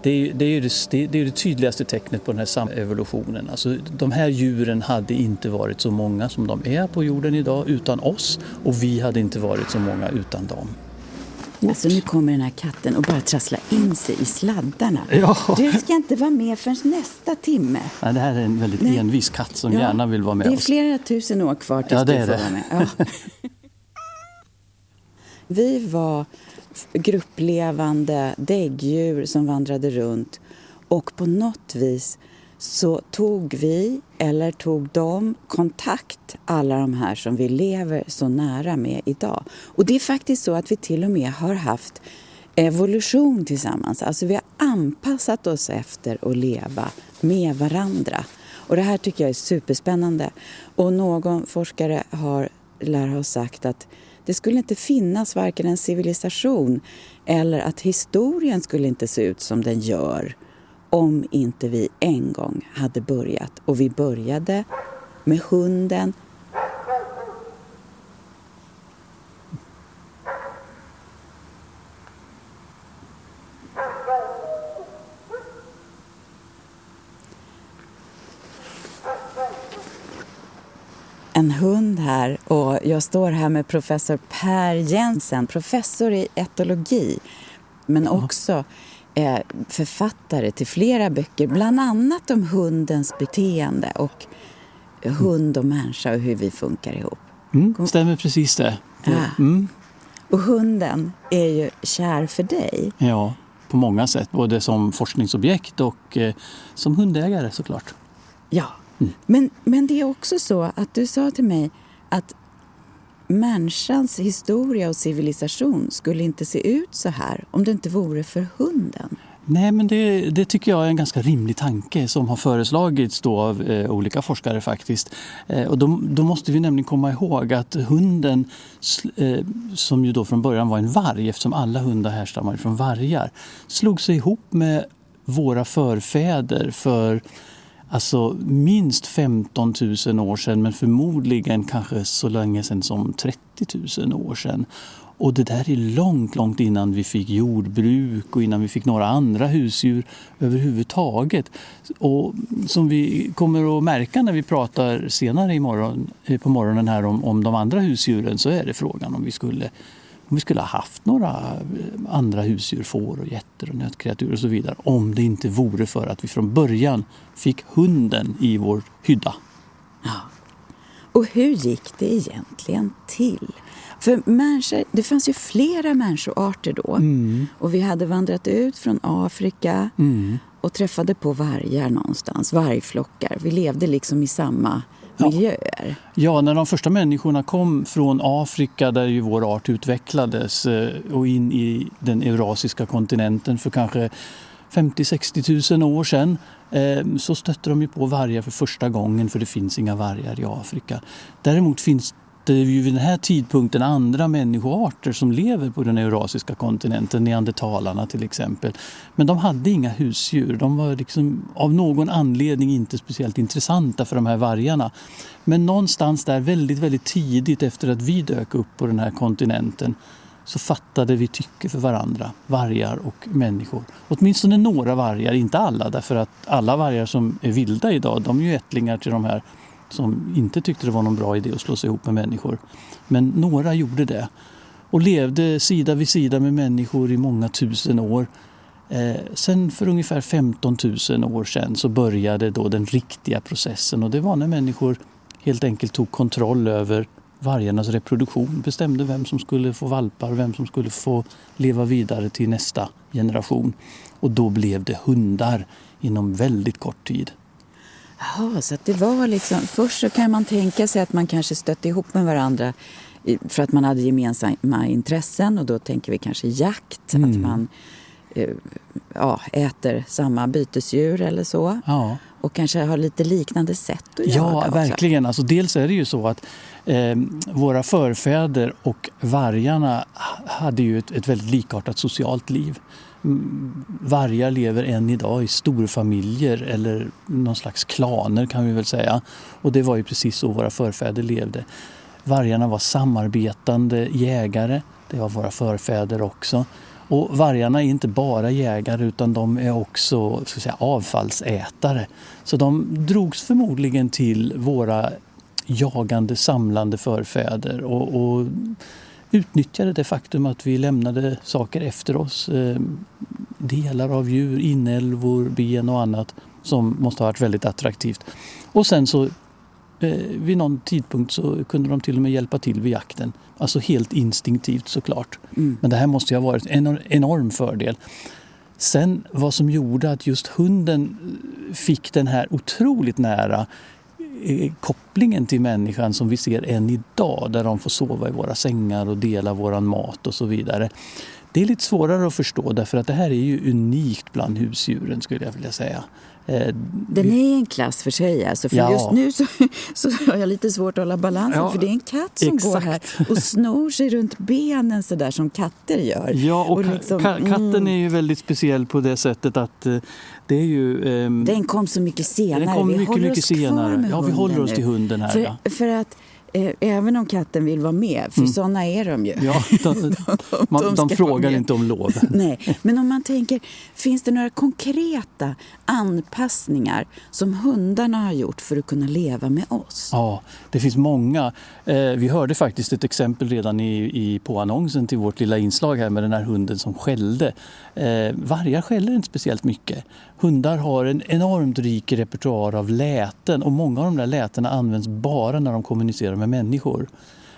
Det är ju det tydligaste tecknet på den här samevolutionen. Alltså, de här djuren hade inte varit så många som de är på jorden idag utan oss, och vi hade inte varit så många utan dem. Alltså nu kommer den här katten och bara trasslar in sig i sladdarna. Ja. Du ska inte vara med förrän nästa timme. Ja, det här är en väldigt envis katt som gärna vill vara med oss. Det är flera tusen år kvar tills det du är får det. vara med. Ja. Vi var grupplevande däggdjur som vandrade runt, och på något vis så tog de kontakt, alla de här som vi lever så nära med idag. Och det är faktiskt så att vi till och med har haft evolution tillsammans. Alltså vi har anpassat oss efter att leva med varandra. Och det här tycker jag är superspännande. Och någon forskare lär ha sagt att det skulle inte finnas varken en civilisation eller att historien skulle inte se ut som den gör om inte vi en gång hade börjat. Och vi började med hunden. En hund här, och jag står här med professor Per Jensen, professor i etologi, men också författare till flera böcker, bland annat om hundens beteende och hund och människa och hur vi funkar ihop. Stämmer precis det. Och hunden är ju kär för dig. Ja, på många sätt, både som forskningsobjekt och som hundägare såklart. Ja, men det är också så att du sa till mig att människans historia och civilisation skulle inte se ut så här om det inte vore för hunden. Nej, men det tycker jag är en ganska rimlig tanke som har föreslagits då av olika forskare faktiskt. Och då måste vi nämligen komma ihåg att hunden, som ju då från början var en varg, eftersom alla hundar härstammar från vargar, slog sig ihop med våra förfäder för minst 15 000 år sedan, men förmodligen kanske så länge sedan som 30 000 år sedan. Och det där är långt, långt innan vi fick jordbruk och innan vi fick några andra husdjur överhuvudtaget. Och som vi kommer att märka när vi pratar senare på morgonen här om de andra husdjuren, så är det frågan om vi skulle ha haft några andra husdjur, får och getter och nötkreatur och så vidare, om det inte vore för att vi från början fick hunden i vår hydda. Ja. Och hur gick det egentligen till? För det fanns ju flera människoarter då. Och vi hade vandrat ut från Afrika och träffade på vargar någonstans, vargflockar. Vi levde liksom i samma miljöer. Ja, när de första människorna kom från Afrika, där ju vår art utvecklades, och in i den eurasiska kontinenten för kanske 50-60 000 år sedan, så stötte de ju på vargar för första gången, för det finns inga vargar i Afrika. Däremot finns det ju vid den här tidpunkten andra människoarter som lever på den eurasiska kontinenten, neandertalarna till exempel. Men de hade inga husdjur. De var liksom av någon anledning inte speciellt intressanta för de här vargarna. Men någonstans där väldigt, väldigt tidigt efter att vi dök upp på den här kontinenten, så fattade vi tycke för varandra, vargar och människor. Åtminstone några vargar, inte alla, därför att alla vargar som är vilda idag, de är ju ättlingar till de här som inte tyckte det var någon bra idé att slå sig ihop med människor. Men några gjorde det och levde sida vid sida med människor i många tusen år. Sen för ungefär 15 000 år sedan så började då den riktiga processen, och det var när människor helt enkelt tog kontroll över vargarnas reproduktion, bestämde vem som skulle få valpar, vem som skulle få leva vidare till nästa generation. Och då blev det hundar inom väldigt kort tid. Ja, så att det var liksom, först så kan man tänka sig att man kanske stötte ihop med varandra för att man hade gemensamma intressen, och då tänker vi kanske jakt, att man äter samma bytesdjur eller så. Ja. Och kanske har lite liknande sätt att göra. Ja, verkligen. Alltså, dels är det ju så att våra förfäder och vargarna hade ju ett väldigt likartat socialt liv. Vargar lever än idag i storfamiljer eller någon slags klaner, kan vi väl säga. Och det var ju precis så våra förfäder levde. Vargarna var samarbetande jägare, det var våra förfäder också. Och vargarna är inte bara jägare utan de är också avfallsätare. Så de drogs förmodligen till våra jagande, samlande förfäder och utnyttjade det faktum att vi lämnade saker efter oss. Delar av djur, inälvor, ben och annat som måste ha varit väldigt attraktivt. Och sen så vid någon tidpunkt så kunde de till och med hjälpa till vid jakten. Alltså helt instinktivt såklart. Men det här måste ju ha varit en enorm fördel. Sen vad som gjorde att just hunden fick den här otroligt nära kopplingen till människan som vi ser än idag, där de får sova i våra sängar och dela våran mat och så vidare. Det är lite svårare att förstå därför att det här är ju unikt bland husdjuren skulle jag vilja säga. Den är en klass för sig alltså, för just nu så har jag lite svårt att hålla balansen för det är en katt som går här och snor sig runt benen så där som katter gör. Ja, och liksom, katten är ju väldigt speciell på det sättet att det är ju... den kom så mycket senare. Den kom mycket senare. Ja, vi håller oss till hunden här. För att även om katten vill vara med, för sådana är de ju. Ja, de frågar inte om lov. Nej, men om man tänker, finns det några konkreta anpassningar som hundarna har gjort för att kunna leva med oss? Ja, det finns många. Vi hörde faktiskt ett exempel redan på annonsen till vårt lilla inslag här med den här hunden som skällde. Vargar skäller inte speciellt mycket. Hundar har en enormt rik repertoar av läten och många av de där lätena används bara när de kommunicerar med människor.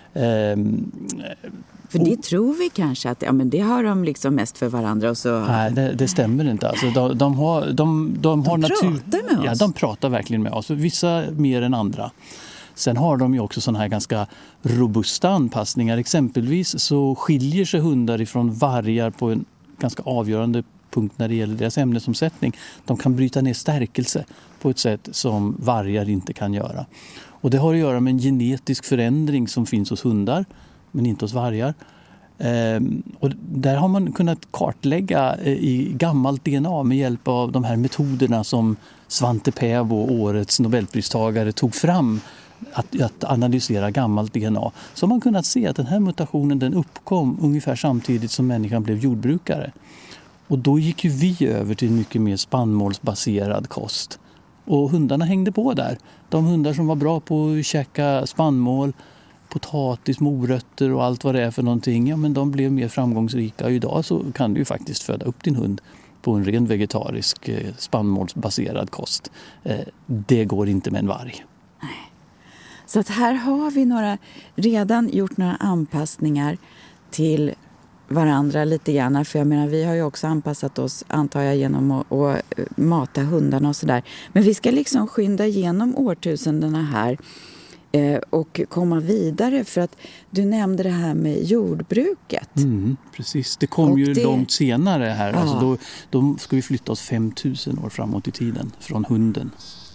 För det tror vi kanske att men det har de liksom mest för varandra. Och så... Nej, det stämmer inte. Alltså, de pratar med oss. Ja, de pratar verkligen med oss. Vissa mer än andra. Sen har de ju också sådana här ganska robusta anpassningar. Exempelvis så skiljer sig hundar ifrån vargar på en ganska avgörande punkt när det gäller deras ämnesomsättning. De kan bryta ner stärkelse på ett sätt som vargar inte kan göra. Och det har att göra med en genetisk förändring som finns hos hundar men inte hos vargar. Och där har man kunnat kartlägga i gammalt DNA med hjälp av de här metoderna som Svante Pääbo, årets Nobelpristagare, tog fram att analysera gammalt DNA. Så har man kunnat se att den här mutationen den uppkom ungefär samtidigt som människan blev jordbrukare. Och då gick ju vi över till en mycket mer spannmålsbaserad kost. Och hundarna hängde på där. De hundar som var bra på att käka spannmål, potatis, morötter och allt vad det är för någonting, ja men de blev mer framgångsrika. Och idag så kan du ju faktiskt föda upp din hund på en ren vegetarisk spannmålsbaserad kost. Det går inte med en varg. Nej. Så att här har vi redan gjort några anpassningar till varandra lite grann. För jag menar, vi har ju också anpassat oss, antar jag, genom att mata hundarna och sådär. Men vi ska liksom skynda igenom årtusendena här och komma vidare, för att du nämnde det här med jordbruket. Precis, det kom ju långt senare här. Ja. Alltså då ska vi flytta oss 5000 år framåt i tiden från hunden.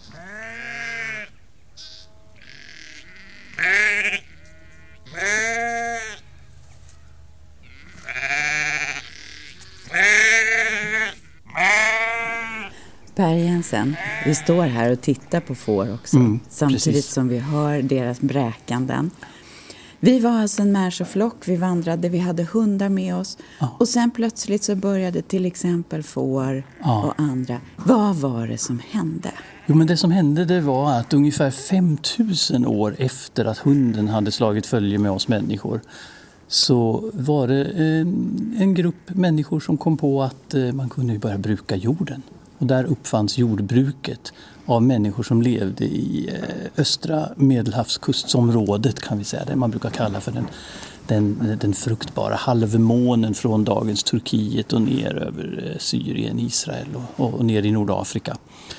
Bergensen. Vi står här och tittar på får också. Samtidigt precis. Som vi hör deras bräkanden. Vi var alltså en människoflock, vi vandrade, vi hade hundar med oss. Ja. Och sen plötsligt så började till exempel får och andra. Vad var det som hände? Jo, men det som hände det var att ungefär 5000 år efter att hunden hade slagit följe med oss människor så var det en grupp människor som kom på att man kunde börja bruka jorden. Och där uppfanns jordbruket av människor som levde i östra Medelhavskustområdet, kan vi säga. Det man brukar kalla för den fruktbara halvmånen från dagens Turkiet och ner över Syrien, Israel och ner i Nordafrika.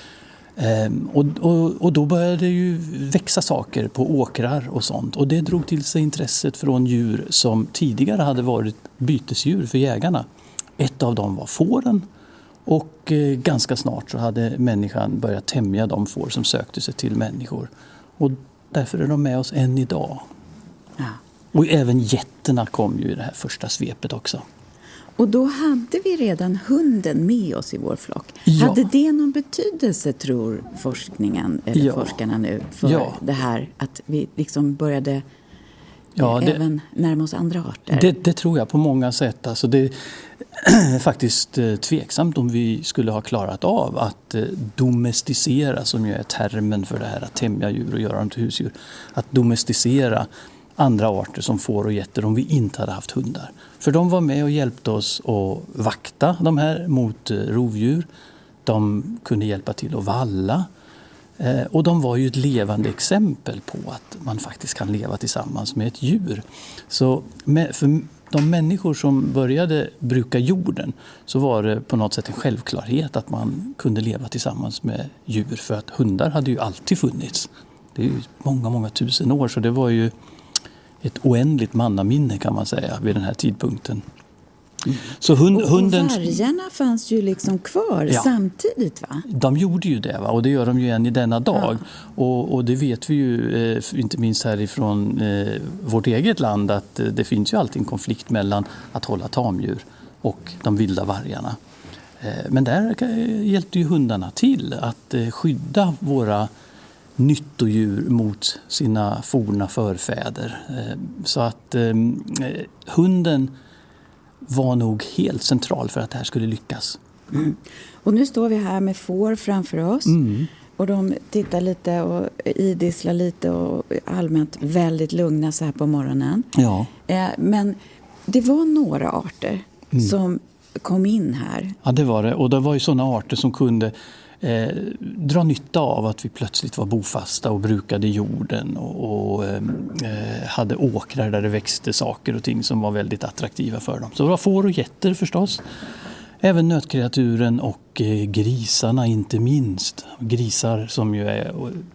Och då började det ju växa saker på åkrar och sånt. Och det drog till sig intresset från djur som tidigare hade varit bytesdjur för jägarna. Ett av dem var fåren. Och ganska snart så hade människan börjat tämja de får som sökte sig till människor. Och därför är de med oss än idag. Ja. Och även getterna kom ju i det här första svepet också. Och då hade vi redan hunden med oss i vår flock. Ja. Hade det någon betydelse, tror forskningen eller forskarna nu, för det här att vi liksom började även närma oss andra arter? Det tror jag på många sätt. Alltså faktiskt tveksamt om vi skulle ha klarat av att domesticera, som ju är termen för det här att tämja djur och göra dem till husdjur, att domesticera andra arter som får och getter om vi inte hade haft hundar. För de var med och hjälpte oss att vakta de här mot rovdjur. De kunde hjälpa till att valla. Och de var ju ett levande exempel på att man faktiskt kan leva tillsammans med ett djur. Så för de människor som började bruka jorden så var det på något sätt en självklarhet att man kunde leva tillsammans med djur. För att hundar hade ju alltid funnits. Det är ju många tusen år, så det var ju ett oändligt mannaminne kan man säga vid den här tidpunkten. Så och vargarna fanns ju liksom kvar samtidigt, va? De gjorde ju det, va? Och det gör de ju än i denna dag. Ja. Och det vet vi ju inte minst härifrån vårt eget land, att det finns ju alltid en konflikt mellan att hålla tamdjur och de vilda vargarna. Men där hjälpte ju hundarna till att skydda våra nyttodjur mot sina forna förfäder. Så att hunden var nog helt central för att det här skulle lyckas. Mm. Och nu står vi här med får framför oss. Mm. Och de tittar lite och idisslar lite och allmänt väldigt lugna så här på morgonen. Ja. Men det var några arter som kom in här. Ja, det var det. Och det var ju sådana arter som kunde dra nytta av att vi plötsligt var bofasta och brukade jorden och hade åkrar där det växte saker och ting som var väldigt attraktiva för dem. Så det var får och getter förstås. Även nötkreaturen och grisarna inte minst. Grisar som ju är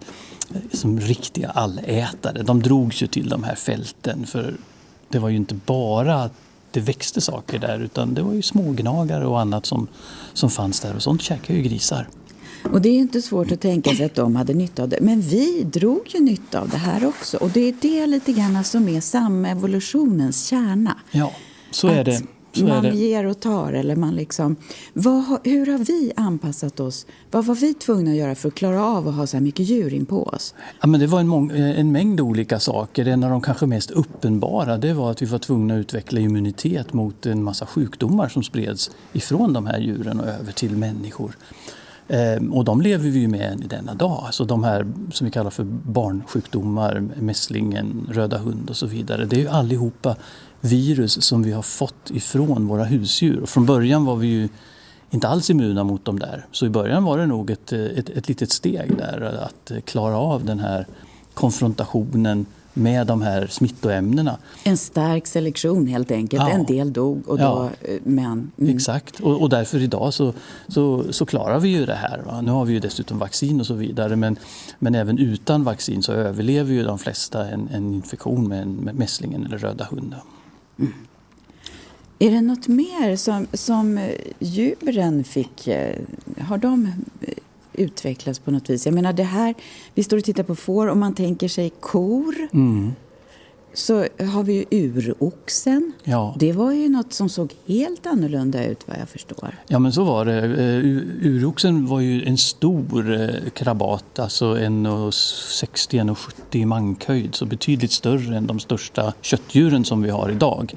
som riktiga allätare. De drogs ju till de här fälten, för det var ju inte bara att det växte saker där, utan det var ju smågnagare och annat som fanns där, och sånt käkar ju grisar. Och det är ju inte svårt att tänka sig att de hade nytta av det. Men vi drog ju nytta av det här också. Och det är det lite grann som är samevolutionens kärna. Ja, så är det. Så man ger och tar, eller man liksom... hur har vi anpassat oss? Vad var vi tvungna att göra för att klara av att ha så här mycket djur in på oss? Ja, men det var en mängd olika saker. En av de kanske mest uppenbara, det var att vi var tvungna att utveckla immunitet mot en massa sjukdomar som spreds ifrån de här djuren och över till människor. Och de lever vi ju med än i denna dag. Så de här som vi kallar för barnsjukdomar, mässlingen, röda hund och så vidare. Det är ju allihopa virus som vi har fått ifrån våra husdjur. Och från början var vi ju inte alls immuna mot dem där. Så i början var det nog ett litet steg där att klara av den här konfrontationen med de här smittoämnena. En stark selektion helt enkelt. Ja. En del dog och då men... Exakt. Och därför idag så klarar vi ju det här. Va? Nu har vi ju dessutom vaccin och så vidare. Men även utan vaccin så överlever ju de flesta en infektion med mässlingen eller röda hunden. Mm. Är det något mer som djuren fick? Har de utvecklas på något vis? Jag menar det här, vi står och tittar på får, och man tänker sig kor. Mm. Så har vi ju uroxen. Ja. Det var ju något som såg helt annorlunda ut, vad jag förstår. Ja, men så var det. Uroxen var ju en stor krabat, alltså 1,60-1,70 i mankhöjd, så betydligt större än de största köttdjuren som vi har idag.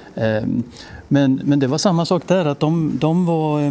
Men det var samma sak där, att de var...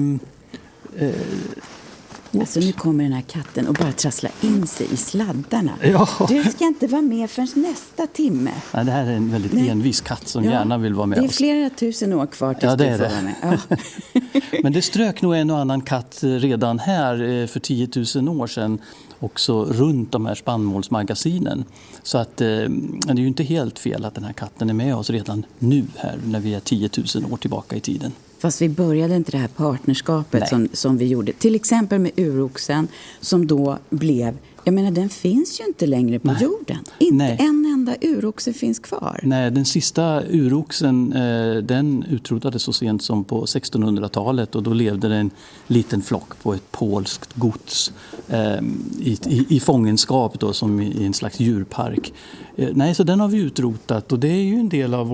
Alltså nu kommer den här katten och bara trasslar in sig i sladdarna. Ja. Du ska inte vara med förrän nästa timme. Nej, det här är en väldigt envis katt som gärna vill vara med oss. Det är flera tusen år kvar tills det du får vara med. Ja. Men det strök nog en och annan katt redan här för 10 000 år sedan också runt de här spannmålsmagasinen. Så att det är ju inte helt fel att den här katten är med oss redan nu här när vi är 10 000 år tillbaka i tiden. Fast vi började inte det här partnerskapet som vi gjorde. Till exempel med uroxen som då blev... Jag menar, den finns ju inte längre på jorden. Inte en enda uroxe finns kvar. Nej, den sista uroxen den utrotades så sent som på 1600-talet. Och då levde det en liten flock på ett polskt gods i fångenskap då, som i en slags djurpark. Nej, så den har vi utrotat, och det är ju en del av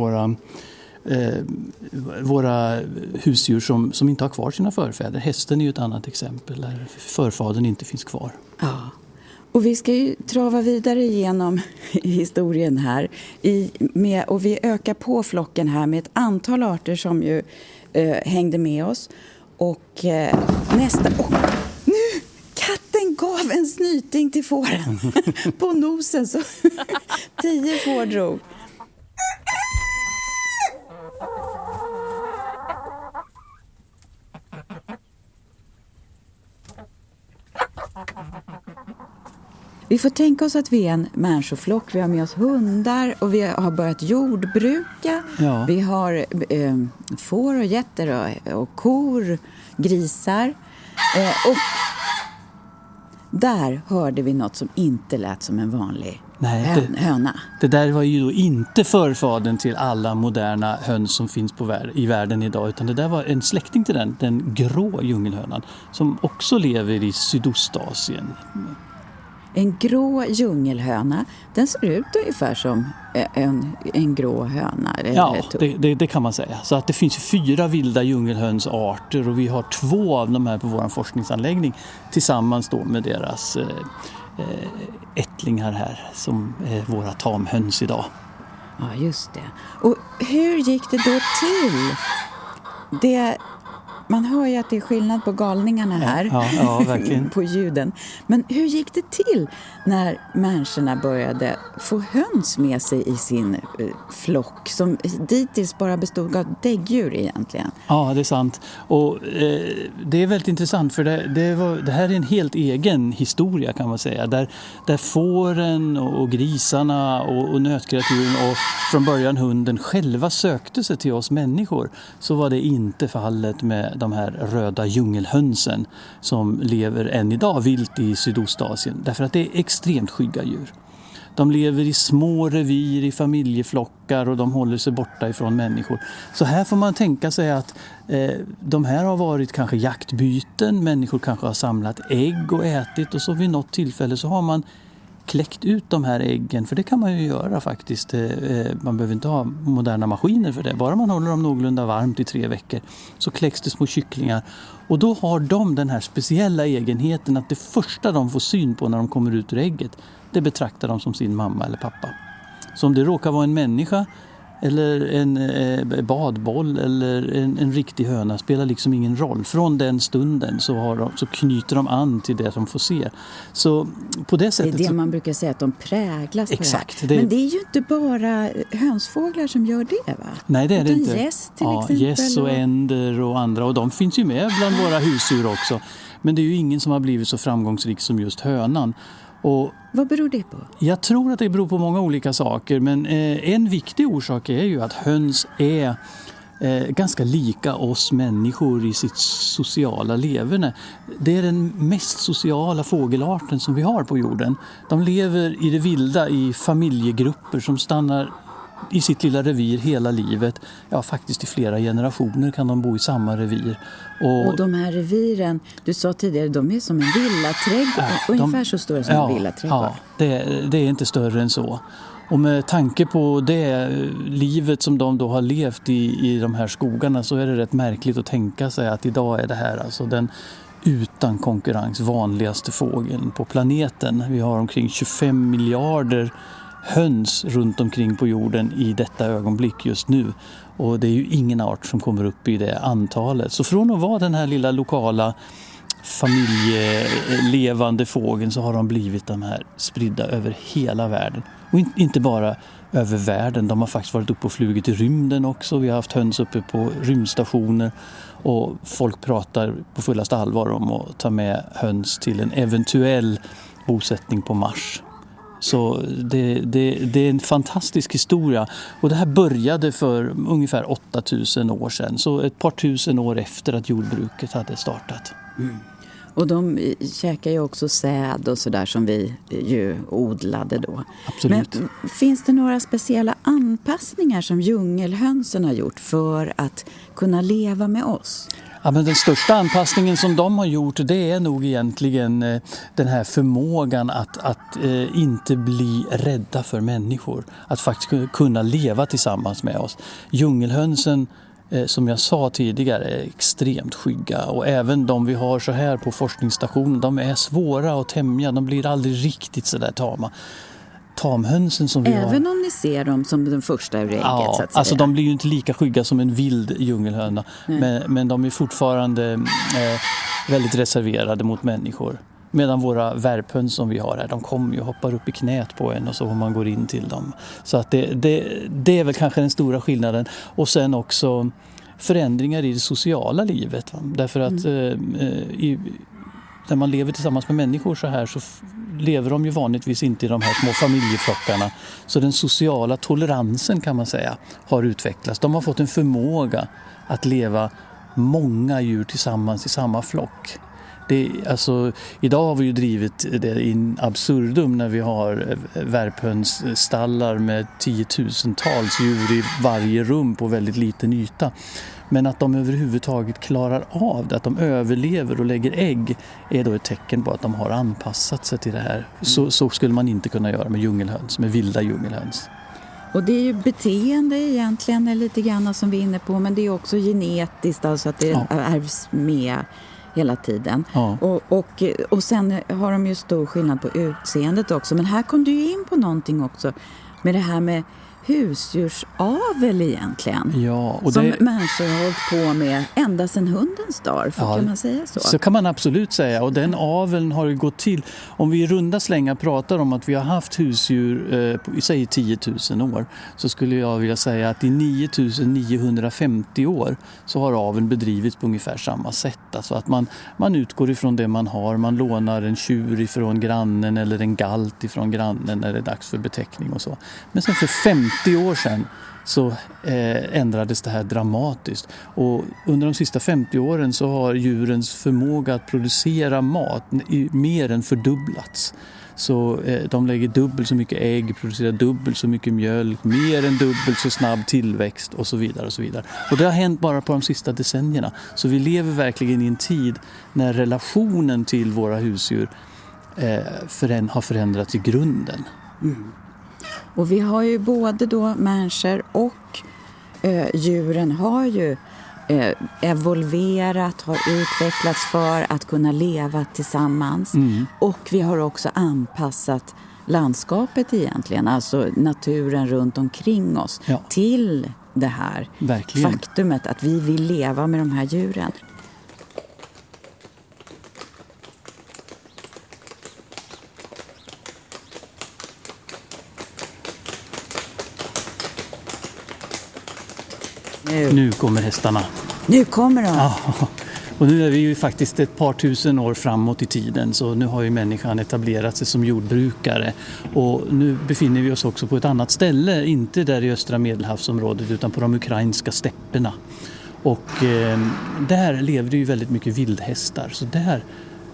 våra husdjur som inte har kvar sina förfäder. Hästen är ju ett annat exempel där förfadern inte finns kvar. Ja. Och vi ska ju trava vidare genom historien här. Och vi ökar på flocken här med ett antal arter som ju hängde med oss. Och nu! Katten gav en snyting till fåren på nosen, så 10 får drog. Vi får tänka oss att vi är en människoflock. Vi har med oss hundar och vi har börjat jordbruka. Ja. Vi har får och getter och kor, grisar. Och där hörde vi något som inte lät som en vanlig höna. Det där var ju då inte förfadern till alla moderna höns som finns i världen idag, utan det där var en släkting till den grå djungelhönan som också lever i Sydostasien. En grå djungelhöna, den ser ut ungefär som en grå höna. Ja, det kan man säga. Så att det finns 4 vilda djungelhönsarter och vi har 2 av de här på vår forskningsanläggning tillsammans då med deras ättlingar här som är våra tamhöns idag. Ja, just det. Och hur gick det då till? Man hör ju att det är skillnad på galningarna här, ja, verkligen. På ljuden. Men hur gick det till när människorna började få höns med sig i sin flock som dittills bara bestod av däggdjur egentligen? Ja, det är sant. Och det är väldigt intressant för det här är en helt egen historia kan man säga. Där fåren och grisarna och nötkreaturen och från början hunden själva sökte sig till oss människor, så var det inte fallet med de här röda djungelhönsen som lever än idag vilt i Sydostasien. Därför att det är extremt skygga djur. De lever i små revir, i familjeflockar och de håller sig borta ifrån människor. Så här får man tänka sig att de här har varit kanske jaktbyten, människor kanske har samlat ägg och ätit och så vid något tillfälle så har man kläckt ut de här äggen, för det kan man ju göra faktiskt. Man behöver inte ha moderna maskiner för det. Bara man håller dem någorlunda varmt i 3 veckor så kläcks det små kycklingar. Och då har de den här speciella egenheten att det första de får syn på när de kommer ut ur ägget, det betraktar de som sin mamma eller pappa. Så om det råkar vara en människa eller en badboll eller en riktig höna spelar liksom ingen roll. Från den stunden så knyter de an till det de får se. Så på det sättet... Det är det man brukar säga, att de präglas på exakt, det här. Men det är ju inte bara hönsfåglar som gör det, va? Nej, det är det inte. Gäss till exempel. Gäss och änder och andra. Och de finns ju med bland våra husdjur också. Men det är ju ingen som har blivit så framgångsrik som just hönan. Och vad beror det på? Jag tror att det beror på många olika saker, men en viktig orsak är ju att höns är ganska lika oss människor i sitt sociala leverne. Det är den mest sociala fågelarten som vi har på jorden. De lever i det vilda i familjegrupper som stannar i sitt lilla revir hela livet. Ja, faktiskt i flera generationer kan de bo i samma revir. Och de här reviren, du sa tidigare, de är som en villaträdgård. Ungefär så stora som en villaträdgård. Ja, det är inte större än så. Och med tanke på det livet som de då har levt i de här skogarna, så är det rätt märkligt att tänka sig att idag är det här alltså den utan konkurrens vanligaste fågeln på planeten. Vi har omkring 25 miljarder höns runt omkring på jorden i detta ögonblick just nu. Och det är ju ingen art som kommer upp i det antalet. Så från att vara den här lilla lokala familjelevande fågeln så har de blivit de här spridda över hela världen. Och inte bara över världen, de har faktiskt varit uppe och flugit i rymden också. Vi har haft höns uppe på rymdstationer och folk pratar på fullaste allvar om att ta med höns till en eventuell bosättning på Mars. Så det är en fantastisk historia. Och det här började för ungefär 8000 år sedan. Så ett par tusen år efter att jordbruket hade startat. Mm. Och de käkar ju också säd och sådär som vi ju odlade då. Absolut. Men finns det några speciella anpassningar som djungelhönsen har gjort för att kunna leva med oss? Ja, men den största anpassningen som de har gjort, det är nog egentligen den här förmågan att inte bli rädda för människor. Att faktiskt kunna leva tillsammans med oss. Djungelhönsen, som jag sa tidigare, är extremt skygga. Och även de vi har så här på forskningsstationen, de är svåra att tämja. De blir aldrig riktigt så där tama. tamhönsen som vi har. Även om ni ser dem som den första ur ägget, så att säga. Alltså de blir ju inte lika skygga som en vild djungelhöna. Men de är fortfarande väldigt reserverade mot människor. Medan våra värphöns som vi har här, de kommer ju och hoppar upp i knät på en och så om man går in till dem. Så att det är väl kanske den stora skillnaden. Och sen också förändringar i det sociala livet. Va? Därför att när man lever tillsammans med människor så här så lever de ju vanligtvis inte i de här små familjeflockarna. Så den sociala toleransen kan man säga har utvecklats. De har fått en förmåga att leva många djur tillsammans i samma flock. Idag har vi ju drivit det in absurdum när vi har värphönsstallar med 10-tusentals djur i varje rum på väldigt liten yta. Men att de överhuvudtaget klarar av det, att de överlever och lägger ägg är då ett tecken på att de har anpassat sig till det här. Så skulle man inte kunna göra med djungelhöns, med vilda djungelhöns. Och det är ju beteende egentligen lite grann som vi är inne på, men det är också genetiskt, alltså att det ärvs med hela tiden. Ja. Och sen har de ju stor skillnad på utseendet också. Men här kom du ju in på någonting också med det här med husdjursavel egentligen. Ja, och som människor har hållit på med ända sedan hundens dag, kan man säga så? Så kan man absolut säga. Och den aveln har ju gått till. Om vi i runda slängar pratar om att vi har haft husdjur i säg 10 000 år, så skulle jag vilja säga att i 9950 år så har aveln bedrivits på ungefär samma sätt. Alltså att man utgår ifrån det man har. Man lånar en tjur ifrån grannen eller en galt ifrån grannen när det är dags för beteckning och så. Men sen för 50 år sedan så ändrades det här dramatiskt. Och under de sista 50 åren så har djurens förmåga att producera mat mer än fördubblats. Så de lägger dubbelt så mycket ägg, producerar dubbelt så mycket mjölk, mer än dubbelt så snabb tillväxt och så vidare och så vidare. Och det har hänt bara på de sista decennierna. Så vi lever verkligen i en tid när relationen till våra husdjur har förändrats i grunden. Mm. Och vi har ju både då människor och djuren har ju evolverat, har utvecklats för att kunna leva tillsammans. Mm. Och vi har också anpassat landskapet egentligen, alltså naturen runt omkring oss, till det här faktumet att vi vill leva med de här djuren. Nu kommer hästarna. Nu kommer de. Ja, och nu är vi ju faktiskt ett par tusen år framåt i tiden, så nu har ju människan etablerat sig som jordbrukare. Och nu befinner vi oss också på ett annat ställe, inte där i östra Medelhavsområdet utan på de ukrainska stäpperna. Och där levde ju väldigt mycket vildhästar. Så där,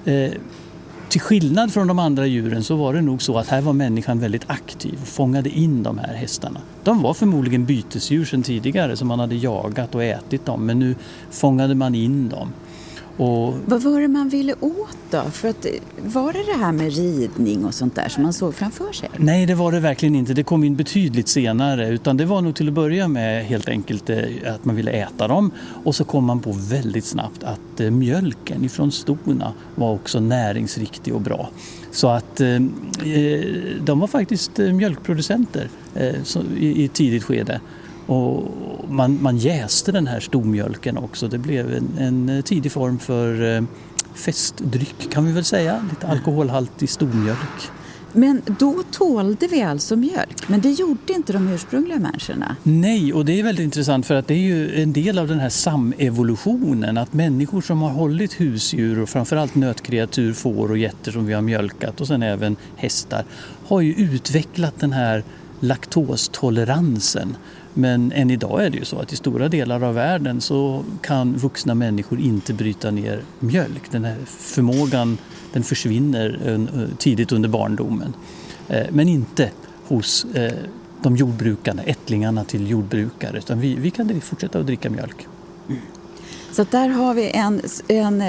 till skillnad från de andra djuren så var det nog så att här var människan väldigt aktiv och fångade in de här hästarna. De var förmodligen bytesdjur sedan tidigare som man hade jagat och ätit dem, men nu fångade man in dem. Och vad var det man ville åt då? För att, var det här med ridning och sånt där som man såg framför sig? Nej, det var det verkligen inte. Det kom in betydligt senare. Utan det var nog till att börja med helt enkelt att man ville äta dem. Och så kom man på väldigt snabbt att mjölken ifrån stona var också näringsriktig och bra. Så att de var faktiskt mjölkproducenter i tidigt skede. Och man jäste den här stomjölken också. Det blev en tidig form för festdryck kan vi väl säga. Lite alkoholhaltig stomjölk. Men då tålde vi alltså mjölk. Men det gjorde inte de ursprungliga människorna. Nej, och det är väldigt intressant för att det är ju en del av den här samevolutionen. Att människor som har hållit husdjur och framförallt nötkreatur, får och getter som vi har mjölkat och sen även hästar har ju utvecklat den här laktostoleransen. Men än idag är det ju så att i stora delar av världen så kan vuxna människor inte bryta ner mjölk. Den här förmågan den försvinner tidigt under barndomen. Men inte hos de jordbrukarna, ättlingarna till jordbrukare. Utan vi kan fortsätta att dricka mjölk. Mm. Så där har vi en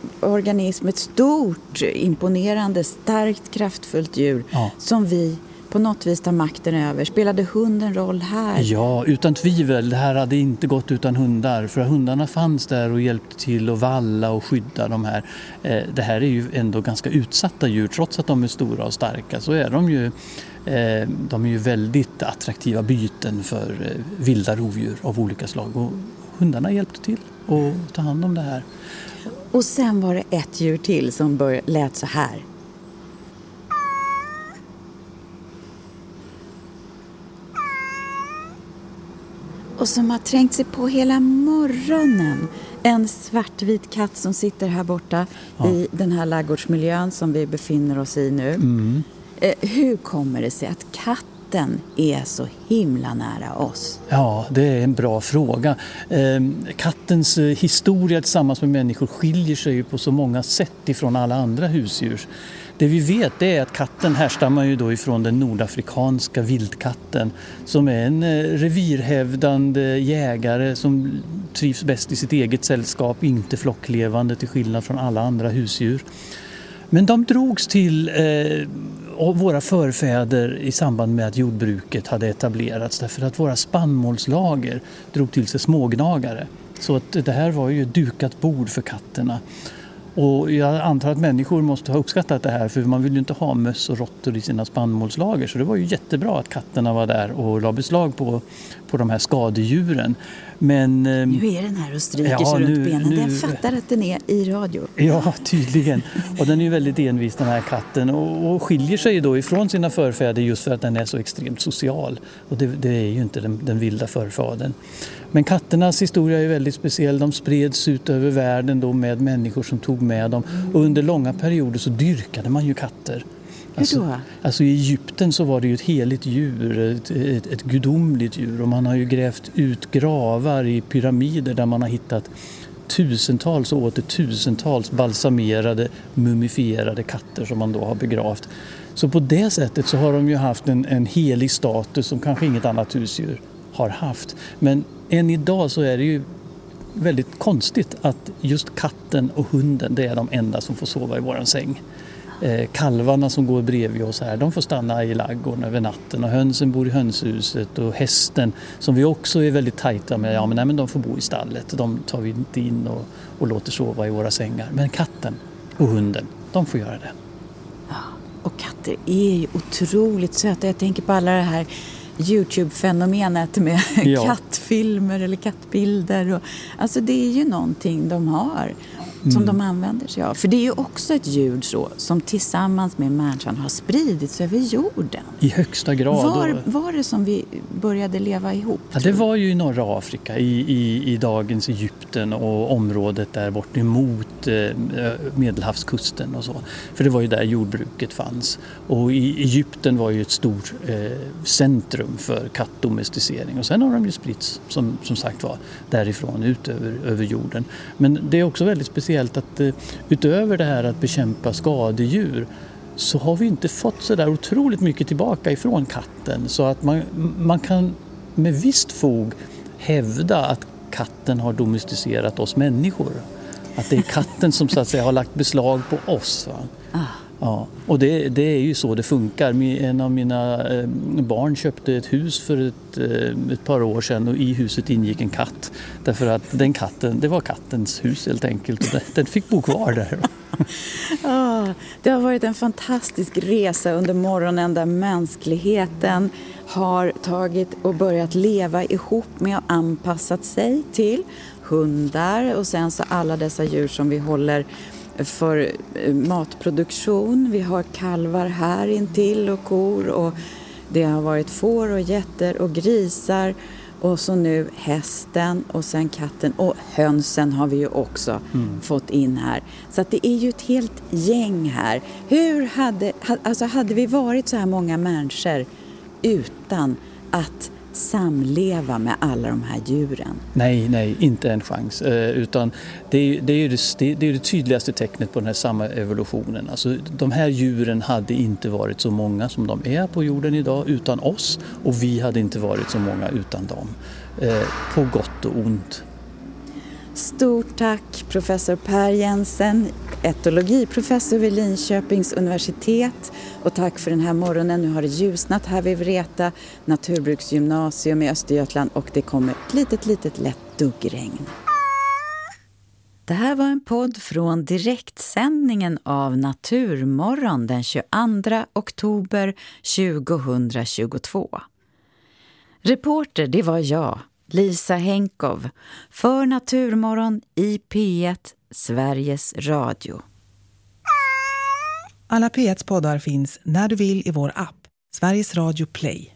organism, ett stort, imponerande, starkt, kraftfullt djur som vi på något vis ta makten över? Spelade hunden roll här? Ja, utan tvivel. Det här hade inte gått utan hundar. För hundarna fanns där och hjälpte till att valla och skydda de här. Det här är ju ändå ganska utsatta djur. Trots att de är stora och starka så är de är ju väldigt attraktiva byten för vilda rovdjur av olika slag. Och hundarna hjälpte till att ta hand om det här. Och sen var det ett djur till som lät så här. Och som har trängt sig på hela morgonen. En svartvit katt som sitter här borta i den här ladugårdsmiljön som vi befinner oss i nu. Hur kommer det sig att katten är så himla nära oss? Ja, det är en bra fråga. Kattens historia tillsammans med människor skiljer sig ju på så många sätt ifrån alla andra husdjur. Det vi vet är att katten härstammar ju då ifrån den nordafrikanska vildkatten som är en revirhävdande jägare som trivs bäst i sitt eget sällskap, inte flocklevande till skillnad från alla andra husdjur. Men de drogs till våra förfäder i samband med att jordbruket hade etablerats därför att våra spannmålslager drog till sig smågnagare. Så att det här var ju ett dukat bord för katterna. Och jag antar att människor måste ha uppskattat det här för man vill ju inte ha möss och råttor i sina spannmålslager. Så det var ju jättebra att katterna var där och la beslag på de här skadedjuren. Men, nu är den här och stryker sig runt benen. Den fattar att den är i radio. Ja, tydligen. Och den är ju väldigt envis den här katten och skiljer sig då ifrån sina förfäder just för att den är så extremt social. Och det är ju inte den vilda förfadern. Men katternas historia är väldigt speciell. De spreds ut över världen då med människor som tog med dem. Och under långa perioder så dyrkade man ju katter. Alltså i Egypten så var det ju ett heligt djur, ett gudomligt djur. Och man har ju grävt ut gravar i pyramider där man har hittat tusentals och åter tusentals balsamerade, mumifierade katter som man då har begravt. Så på det sättet så har de ju haft en helig status som kanske inget annat husdjur har haft. Men än idag så är det ju väldigt konstigt att just katten och hunden det är de enda som får sova i våran säng. Kalvarna som går bredvid oss här, de får stanna i ladugården över natten och hönsen bor i hönshuset och hästen som vi också är väldigt tajta med, men de får bo i stallet. De tar vi inte in och låter sova i våra sängar. Men katten och hunden, de får göra det. Ja, och katter är ju otroligt söta. Jag tänker på alla det här YouTube-fenomenet med kattfilmer eller kattbilder. Alltså det är ju någonting de har som de använder sig av. För det är ju också ett djur som tillsammans med människan har spridits över jorden. I högsta grad. Var det som vi började leva ihop? Ja, det var ju i norra Afrika, i dagens Egypten och området där bort emot Medelhavskusten och så. För det var ju där jordbruket fanns. Och i Egypten var ju ett stort centrum för kattdomesticering. Och sen har de ju spritts, som sagt var, därifrån ut över jorden. Men det är också väldigt speciellt att utöver det här att bekämpa skadedjur så har vi inte fått så där otroligt mycket tillbaka ifrån katten. Så att man kan med visst fog hävda att katten har domesticerat oss människor. Att det är katten som så att säga har lagt beslag på oss. Va? Ja, och det är ju så det funkar. En av mina barn köpte ett hus för ett par år sedan och i huset ingick en katt. Därför att det var kattens hus helt enkelt och den fick bo kvar där. Det har varit en fantastisk resa under morgonen där mänskligheten har tagit och börjat leva ihop med och anpassat sig till hundar och sen så alla dessa djur som vi håller för matproduktion. Vi har kalvar här intill och kor och det har varit får och getter och grisar och så nu hästen och sen katten och hönsen har vi ju också fått in här. Så att det är ju ett helt gäng här. Hade vi varit så här många människor utan att samleva med alla de här djuren? Nej, inte en chans. Utan det är det tydligaste tecknet på den här samma evolutionen. Alltså, de här djuren hade inte varit så många som de är på jorden idag utan oss och vi hade inte varit så många utan dem. På gott och ont. Stort tack professor Per Jensen, etologiprofessor vid Linköpings universitet. Och tack för den här morgonen. Nu har det ljusnat här vid Vreta naturbruksgymnasium i Östergötland och det kommer ett litet lätt duggregn. Det här var en podd från direktsändningen av Naturmorgon den 22 oktober 2022. Reporter, det var jag, Lisa Henkov, för Naturmorgon i P1, Sveriges Radio. Alla P1s poddar finns när du vill i vår app, Sveriges Radio Play.